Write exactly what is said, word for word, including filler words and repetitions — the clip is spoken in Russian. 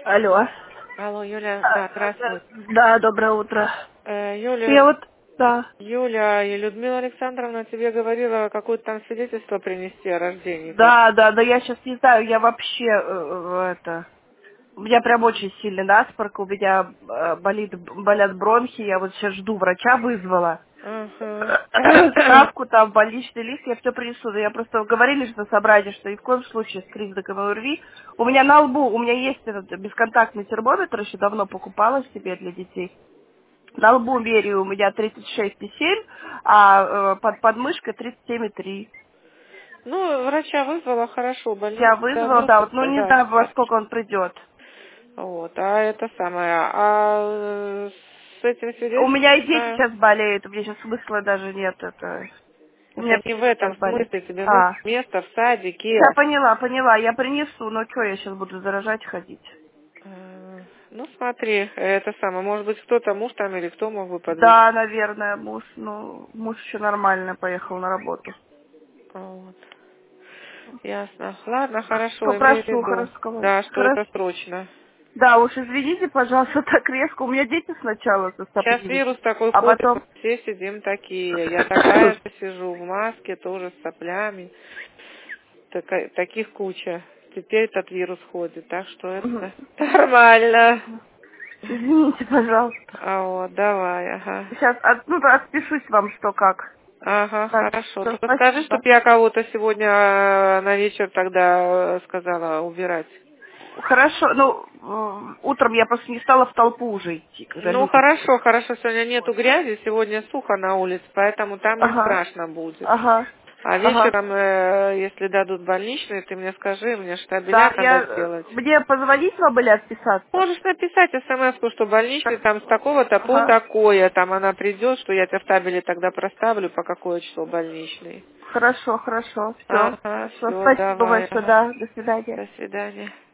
Алло. Алло, Юля, А, да, здравствуй. Да, доброе утро. Э, Я Юля, вот, да. Юля и Людмила Александровна тебе говорила какое-то там свидетельство принести о рождении. Как? Да, да, да, я сейчас не знаю, я вообще, э, э, это, у меня прям очень сильный насморк, у меня э, болит, болят бронхи, я вот сейчас жду, врача вызвала. Ага. Справку, там, больничный лист, я все принесу. Да я просто говорили, что на собрании, что ни в коем случае с признаком ОРВИ. У меня на лбу, у меня есть этот бесконтактный термометр, еще давно покупала себе для детей. На лбу меряю у меня тридцать шесть и семь, а э, под подмышкой тридцать семь и три. Ну, врача вызвала, хорошо, Я больница вызвала, да, вот, ну добротная, не да, знаю, во сейчас. сколько он придет. Вот, а это самое, а э, с этим У меня и свидетельством, дети да, сейчас болеют, у меня сейчас смысла даже нет. Это... У меня это не в этом сейчас болит. смысле, тебе нужно А, место в садике. я поняла, поняла, я принесу, но что, я сейчас буду заражать ходить? Э, Ну, смотри, это самое, может быть, кто-то, муж там или кто мог бы подвезти. Да, наверное, муж, ну, муж еще нормально поехал на работу. Вот. Ясно. Ладно, хорошо, имею в Попрошу, виду. хорошо сказать. Да, что Хорошо. это срочно. Да, уж извините, пожалуйста, так резко. У меня дети сначала Сейчас засоплились, вирус такой а ходит, потом... все сидим такие. Я такая же сижу в маске, тоже с соплями. Така- таких куча. Теперь этот вирус ходит, так что это нормально. Извините, пожалуйста. А вот, давай, ага. Сейчас, от, ну, да, отпишусь вам, что как. Ага, Так, хорошо. всё, Только скажи, спасибо. чтобы я кого-то сегодня э, на вечер тогда э, сказала убирать. Хорошо, ну, м, утром я просто не стала в толпу уже идти, когда Ну, люди ходят. хорошо, хорошо, сегодня нету грязи, сегодня сухо на улице, поэтому там не Ага, страшно будет. ага, А ага. вечером, э, если дадут больничный, ты мне скажи, мне штабеля Да, я... надо э, сделать. Мне позвонить вам или отписаться? Можешь написать смс-ку, что больничный Так, там с такого-то по ага. такое, там она придет, что я тебя в табеле тогда проставлю, по какое число больничный. Хорошо, хорошо, все. Ага, Хорошо, все, спасибо давай, большое, ага. да, до свидания. До свидания.